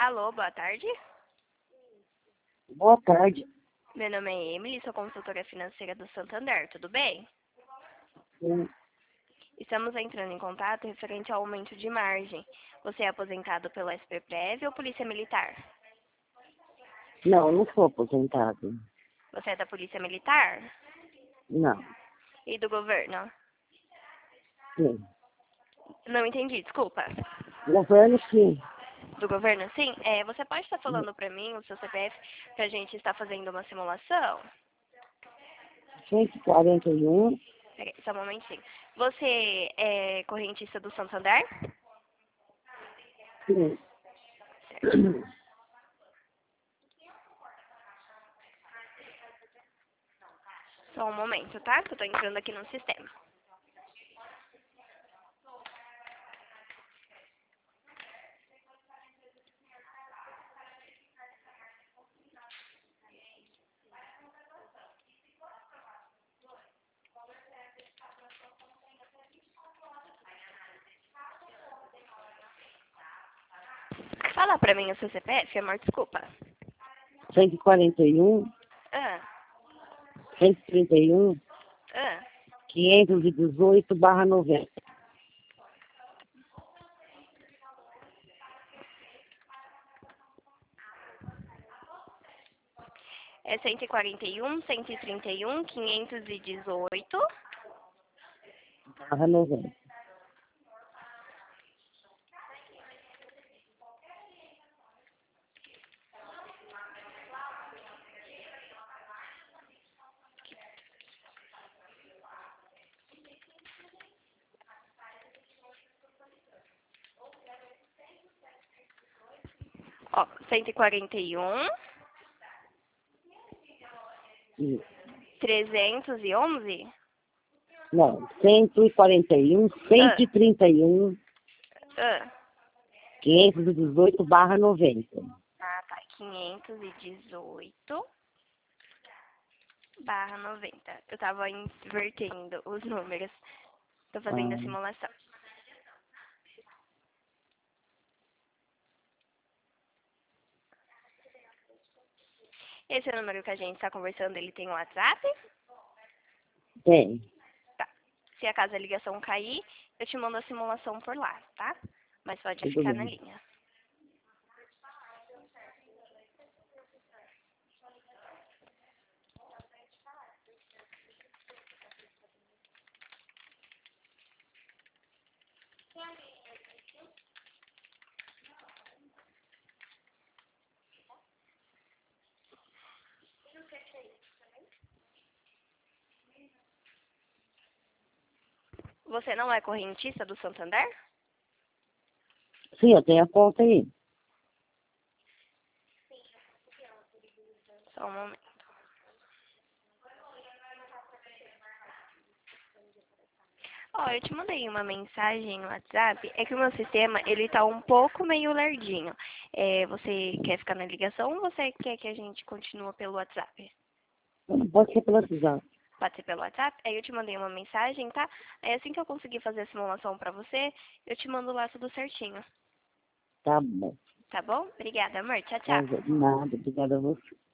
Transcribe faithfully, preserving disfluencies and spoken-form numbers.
Alô, boa tarde. Boa tarde. Meu nome é Emily, sou consultora financeira do Santander, tudo bem? Sim. Estamos entrando em contato referente ao aumento de margem. Você é aposentado pelo S P Prev ou Polícia Militar? Não, não sou aposentado. Você é da Polícia Militar? Não. E do governo? Sim. Não entendi, desculpa. Governo, sim. Do governo, sim? É, você pode estar falando para mim o seu C P F para a gente estar fazendo uma simulação? cento e quarenta e um. Peraí, só um momentinho. Você é correntista do Santander? Sim. Certo. Só um momento, tá? Que eu tô entrando aqui no sistema. Fala pra mim o seu C P F, amor, desculpa. cento e quarenta e um. Ah, cento e trinta e um. ah. quinhentos e dezoito barra noventa. É cento e quarenta e um, cento e trinta e um, quinhentos e dezoito. Barra noventa. Ó, cento e quarenta e um, Isso. trezentos e onze. Não, cento e quarenta e um, Ah, cento e trinta e um, ah. quinhentos e dezoito barra noventa. Ah, tá. quinhentos e dezoito barra noventa. Eu tava invertendo os números. Tô fazendo a Ah, simulação. Esse é o número que a gente tá conversando, ele tem o WhatsApp? tem. Tá. Se acaso a ligação cair, eu te mando a simulação por lá, tá? Mas pode Tudo ficar na bem. linha. Você não é correntista do Santander? Sim, eu tenho a conta aí. Só um momento. Ó, eu te mandei uma mensagem no WhatsApp. É que o meu sistema, ele tá um pouco meio lardinho. É, você quer ficar na ligação ou você quer que a gente continue pelo WhatsApp? Pode ser pelo WhatsApp. Pode ser pelo WhatsApp? Aí eu te mandei uma mensagem, tá? Aí assim que eu conseguir fazer a simulação pra você, eu te mando lá tudo certinho. Tá bom. Tá bom? Obrigada, amor. Tchau, Tá, tchau. nada, obrigada a você.